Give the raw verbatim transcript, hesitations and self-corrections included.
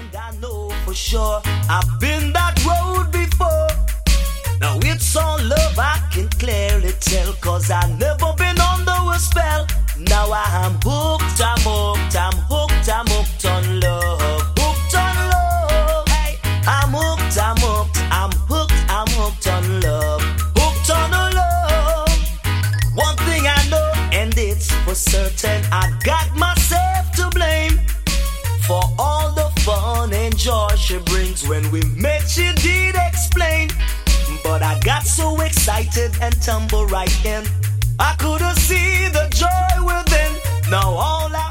And I know for sure I've been that road before. Now it's all love, I can clearly tell, cause I've never been under a spell. Now I'm hooked, I'm hooked, I'm hooked, I'm hooked on love. Hooked on love. Hey, I'm hooked, I'm hooked, I'm hooked, I'm hooked on love. Hooked on love. One thing I know, and it's for certain, I got myself to blame for all the fun and joy she brings. When we met, she did explain, but I got so excited and tumbled right in. I couldn't see the joy within. Now all I